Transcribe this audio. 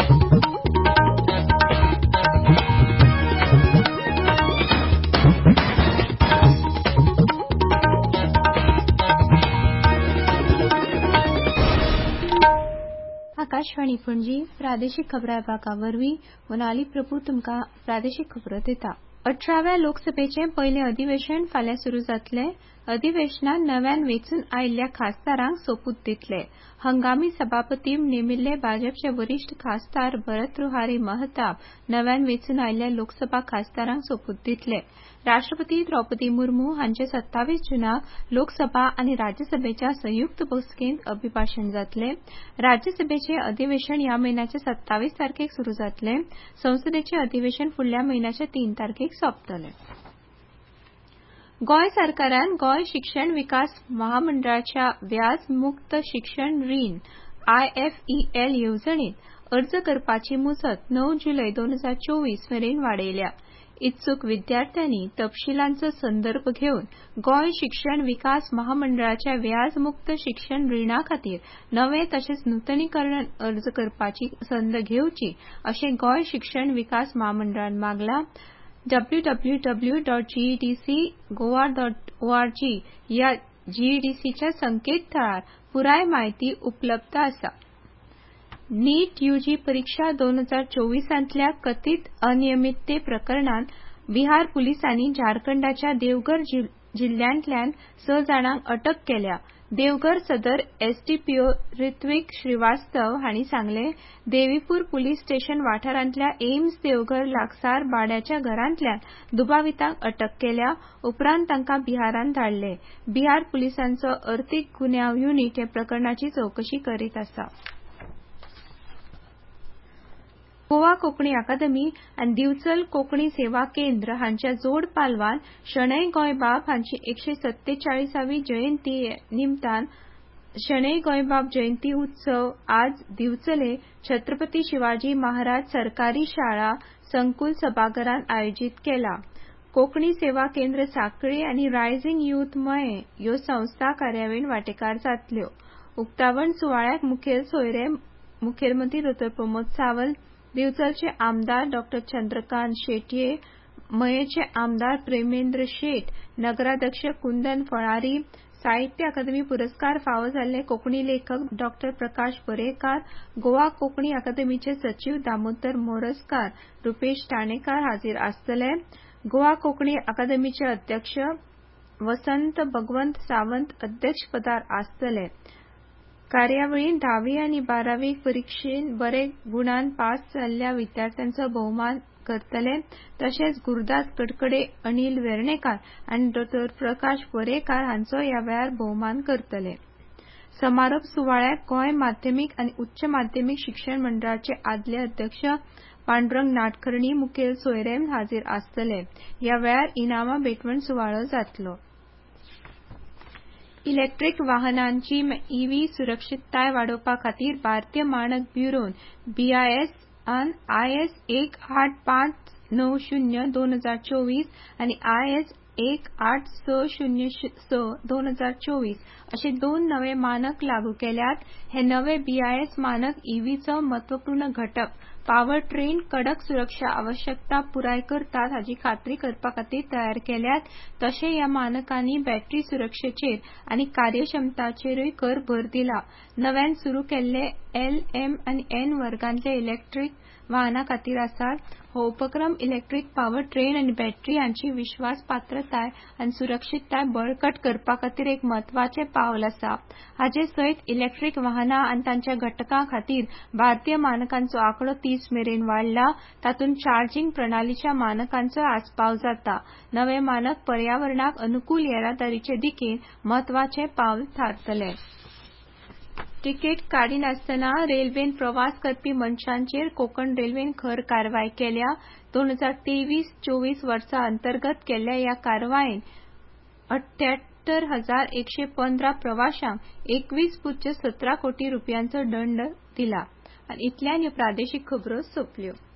आकाशवाणी पणजी प्रादेशिक खबरां विभागावरवीं मोनाली प्रभू तुमकां प्रादेशिक खबरो दिता। 18व्या लोकसभेचें पयलें अधिवेशन फाल्यां सुरू जातलें। अधिवेशनात नव्यान वेंचून आयिल्ल्या खासदारांक सोपूत दितले। हंगामी सभापती नेमिल्ले भाजपचे वरिष्ठ खासदार भर्तृहरी महताब नव्यान वेंचून आयिल्ल्या लोकसभा खासदारांक सोपूत दितले। राष्ट्रपती द्रौपदी मुर्मू हांचे 27 जूनाक लोकसभा आनी राज्यसभेच्या संयुक्त बसकेंत अभिभाशण जातलें। राज्यसभेचें अधिवेशन ह्या म्हयन्याच्या 27 तारखेक सुरू जातलें। संसदेचें अधिवेशन फुडल्या म्हयन्याच्या 3 तारखेक सोंपतलें। गोंय सरकारान गोंय शिक्षण विकास महामंडळाच्या व्याज मुक्त शिक्षण रीण IFEL येवजणेत अर्ज करपाची मुजत 9 जुलय 2024 मेरेन वाडयल्या। इत्सूक विद्यार्थ्यांनी तपशीलांचो संदर्भ घेवन गोंय शिक्षण विकास महामंडळाच्या व्याज मुक्त शिक्षण रिणा खातीर नवे तशेंच नूतनीकरण अर्ज करपाची संद घेवची अशें गोंय शिक्षण विकास महामंडळान मागलां। www.gedcgoa.org ह्या GEDCच्या संकेतथळार पुराय म्हायती उपलब्ध आसा। नीट UG परीक्षा 2024 कथीत अनियमितते प्रकरणात बिहार पुलिसांनी झारखंडाच्या देवघर जिल्ल्यांतल्यान 6 जाणांक अटक केल्या। देवघर सदर SDPO ऋत्विक श्रीवास्तव हांणी सांगलें, देवीपूर पुलीस स्टेशन वाठारांतल्या एम्स देवघर लागसार भाड्याच्या घरांतल्यान दुबावितांक अटक केल्या। उपरांत तांकां बिहारांत धाडले। बिहार पुलिसांचो अर्थीक गुन्यांव युनिट हे प्रकरणाची चवकशी करीत आसा। गोवा कोंकणी अकादमी आनी दिवचल कोंकणी सेवा केंद्र हांच्या जोड पालवान शणै गोंयबाब हांची 147वी जयंती निमतान शणै गोंयबाब जयंती उत्सव आज दिवचले छत्रपती शिवाजी महाराज सरकारी शाळा संकुल सभाघरांत आयोजीत केला। कोंकणी सेवा केंद्र सांखळी आनी रायझिंग यूथ मये ह्यो संस्था कार्यावळींत वांटेकार जातल्यो। उक्तावण सुवाळ्याक मुखेल सोयरे मुखेलमंत्री डॉ प्रमोद सावंत, दिवचलचे आमदार डॉ चंद्रकांत शेटये, मयेचे आमदार प्रेमेंद्र शेट, नगराध्यक्ष कुंदन फळारी, साहित्य अकादमी पुरस्कार फावो जाल्ले कोंकणी लेखक डॉ प्रकाश बरेकार, गोवा कोंकणी अकादमीचे सचीव दामोदर मोरजकार, रुपेश ठाणेकार हाजीर आसतले। गोवा कोंकणी अकादमीचे अध्यक्ष वसंत भगवंत सावंत अध्यक्षपदार आसतले। कार्यावळींत 10वी आनी 12वी परीक्षेंत बरे गुणान पास जाल्ल्या विद्यार्थ्यांचो भोवमान करतले। तशेंच गुरुदास कडकडे, अनिल वेर्णेकार आनी डॉ प्रकाश बरेकार हांचो ह्या वेळार भोवमान करतले। समारोप सुवाळ्याक गोंय माध्यमीक आनी उच्च माध्यमीक शिक्षण मंडळाचे आदले अध्यक्ष पांडुरंग नाडकर्णी मुखेल सोयरे हाजीर आसतले। ह्या वेळार इनामां भेटवण सुवाळो जातलो। इलेक्ट्रीक वाहनांची EV सुरक्षीतताय वाडोवपा खातीर भारतीय मानक ब्युरोन BIS आन IS 18590-2024 आनी IS 18606-2024 अशे 2 नवे मानक लागू केल्यात। हे नवे BIS मानक EVचो महत्वपूर्ण घटक पावर ट्रेन कडक सुरक्षा आवश्यकता पुराय करतात हाची खात्री करपा खातीर तयार केल्यात। तशें ह्या मानकांनी बॅटरी सुरक्षेचेर आनी कार्यक्षमताचेरूय भर दिला। नव्यान सुरू केल्ले L, M आनी N वर्गांतले इलेक्ट्रीक वाहनां खातीर आसात। हो उपक्रम इलेक्ट्रीक पावर ट्रेन आनी बॅटरी हांची विश्वासपात्रताय आनी सुरक्षीतताय बळकट करपा खातीर एक म्हत्वाचें पावल आसा। हाचे सयत इलेक्ट्रीक वाहनां आनी तांच्या घटकां खातीर भारतीय मानकांचो आंकडो 30 मेरेन वाडला। तातूंत चार्जिंग प्रणालीच्या मानकांचो आस्पाव जाता। नवे मानक पर्यावरणाक अनुकूल येरादारीचे दिकेन म्हत्वाचें पावल थारतले। तिकेट काडिनासतना रेल्वेन प्रवास करपी मनशांचेर कोंकण रेल्वेन खर कारवाय केल्या। 2023-24 वर्सा अंतर्गत केल्ल्या ह्या कारवायेन 78,115 प्रवाशांक 21.17 कोटी रुपयांचो दंड दिला। आनी इतल्यान ह्यो प्रादेशीक खबरो सोंपल्यो।